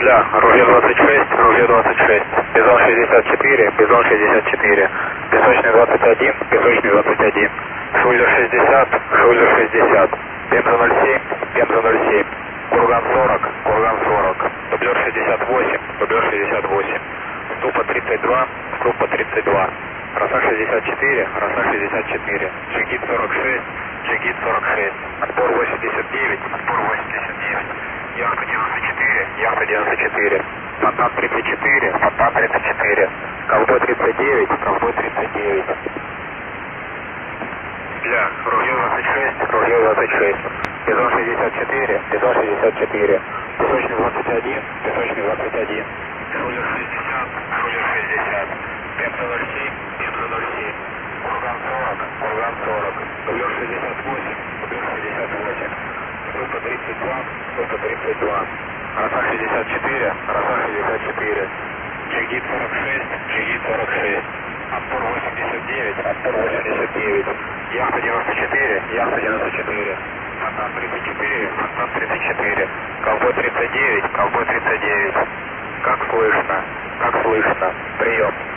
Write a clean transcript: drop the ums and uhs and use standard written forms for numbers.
Земля, ружье 26, ружье 26, Бизон 64, Бизон 64, Песочный 21, Песочный 21, Шулер 60, Шулер 60, Пемза 07, Пемза 07, Курган 40, Курган 40, Дублер 68, Дублер 68, Ступа 32, Ступа 32, Роса 64, Роса 64, Джигит 46, Джигит 46, Отпор 89, Отпор 89, Яхта 94, Яхта 94, Фонтан 34, Фонтан 34, Ковбой 39, Ковбой 39. Для ружье 26, ружье 26, Бизон 64, Бизон 64, Песочный 21, Песочный 21, Шулер 60, Шулер 60, Пемза 07, Пемза 07, Курган 40, Курган 40, Дублер 68, Дублер 68, Ступа 32, Ступа 32, Роса 64, Роса 64, Джигит 46, Джигит 46, Отпор 89, Отпор 89, Яхта 94, Яхта 94, Фонтан 34, Фонтан 34, Ковбой 39, Ковбой 39. Как слышно? Как слышно? Прием.